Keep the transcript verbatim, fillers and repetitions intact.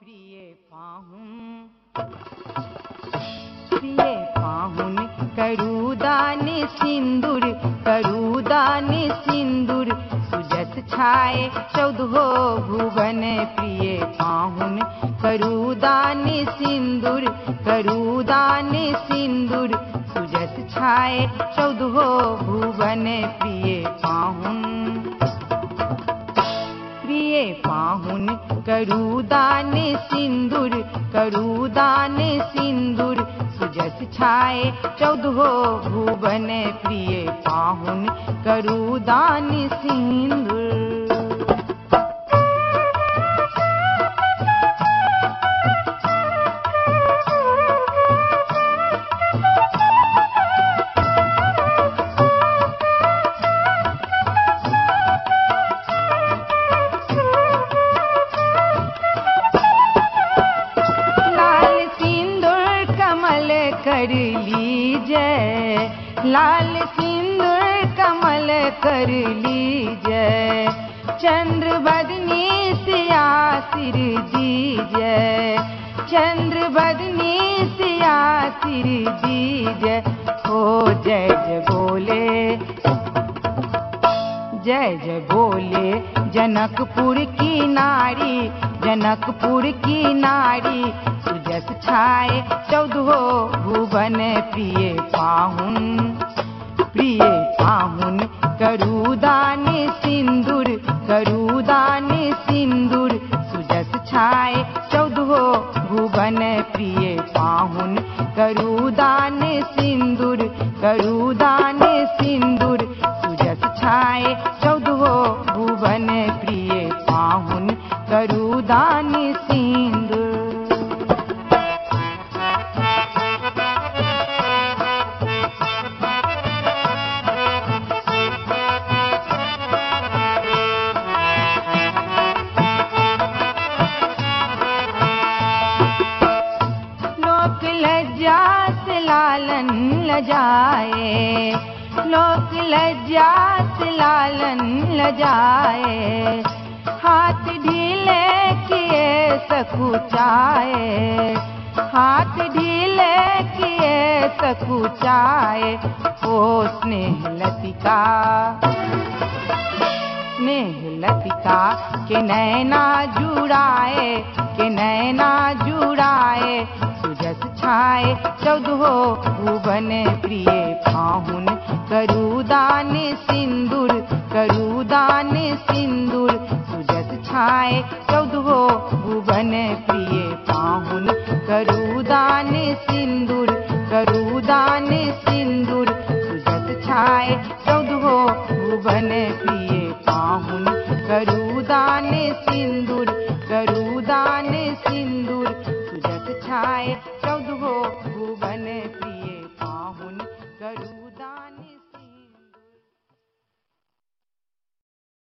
प्रिय पाहुन प्रिय पाहुन करूदान सिंदूर करूदान सिंदूर सुजस छाए चौदहो भुवन प्रिय पाहुन करूदान सिंदूर करूदान सिंदूर सुजस छाए चौदहो भुवन प्रिय पाहुन प्रिय पाहुन करूदान सिंदूर करूदान सिंदूर सुजस छाए चौदहो भुवन प्रिय पाहुन करूदान सिंदूर। कर लीजय लाल सिंदूर कमल कर लीजय चंद्र बदनी सिया सिर दीजय चंद्र बदनी सिया सिर दीजय हो जय जय बोले जय जय बोले जनकपुर की नारी जनकपुर की नारी सुजस छाए चौदहो भुवन प्रिय पाहुन प्रिय पाहुन करूदान सिंदूर करूदान सिंदूर सुजस छाए चौदहो भुवन प्रिय पाहुन करूदान सिंदूर करूदान सिंदूर सुजस छाए चौदहो भुवन प्रिय पाहुन करूदान सिंदूर। लोक लज्जा से लालन लजाए लोक लज्जा से लालन लजाए हाथ ढीले किए सकुचाए हाथ ढीले किए सकुचाए ओ स्नेह लतिका स्नेह लतिका के नैना जुड़ाए के नैना जुड़ाए सुजस छाए चौदहो भुवन प्रिय पाहुन करूदान सिंदूर करूदान सिंदूर सुजस छाए चौदहो भुवन प्रिय पाहुन करूदान सिंदूर करूदान सिंदूर सुजस छाए चौदहो भुवन प्रिय पाहुन करूदान सिंदूर।